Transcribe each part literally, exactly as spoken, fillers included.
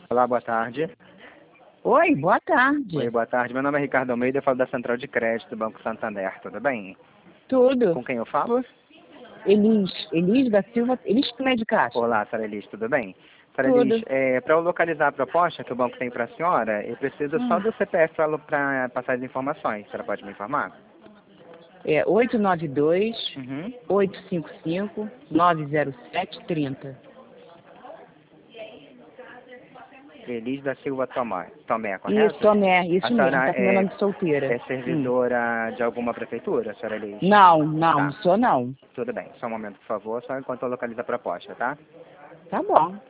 Olá, boa tarde. Oi, boa tarde. Oi, boa tarde. Meu nome é Ricardo Almeida, eu falo da Central de Crédito do Banco Santander, tudo bem? Tudo. Com quem eu falo? Elis, Elis da Silva, Elis Tomé de Castro. Olá, Sara Elis, tudo bem? Sara Elis, Tudo. é, para eu localizar a proposta que o banco tem para a senhora, eu preciso só Hum. do C P F para passar as informações. A senhora pode me informar? É oito nove dois, Uhum. oito cinco cinco, nove zero sete, trinta. Elis da Silva Tomé, Tomé, correto? Isso, Tomé, A isso mesmo, senhora tá com meu é, nome de solteira. é Hum. servidora de alguma prefeitura, senhora Elis? Não, não, não Tá, sou não. tudo bem. Só um momento, por favor, só enquanto eu localizo a proposta, tá? Tá bom.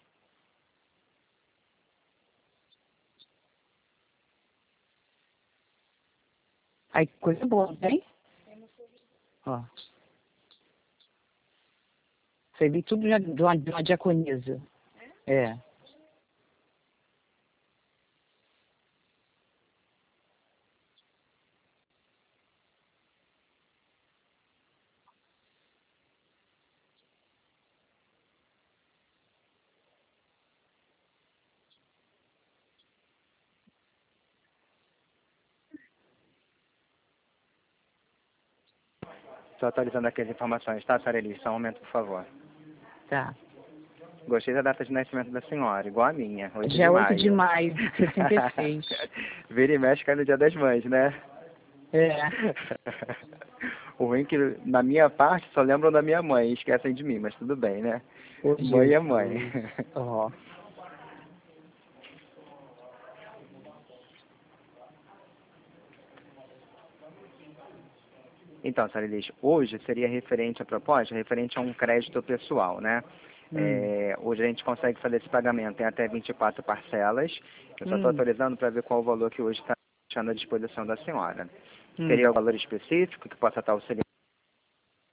Aí, coisa boa, tem? Ó. Você viu tudo de uma, de uma diaconisa. É. Estou atualizando aqui as informações, tá, senhora Elis? Só um momento, por favor. Tá. Gostei da data de nascimento da senhora, igual a minha, oito Já de é oito de maio. maio, sessenta e seis. Vira e mexe cai no dia das mães, né? É. O ruim é que, na minha parte, só lembram da minha mãe e esquecem de mim, mas tudo bem, né? Ô, Mãe é mãe. Jesus. Ó. Então, senhora Elis, hoje seria referente à proposta, referente a um crédito pessoal, né? Hum. É, hoje a gente consegue fazer esse pagamento em até vinte e quatro parcelas. Eu só estou Hum. atualizando para ver qual o valor que hoje está deixando à disposição da senhora. Hum. Teria um valor específico que possa estar auxiliando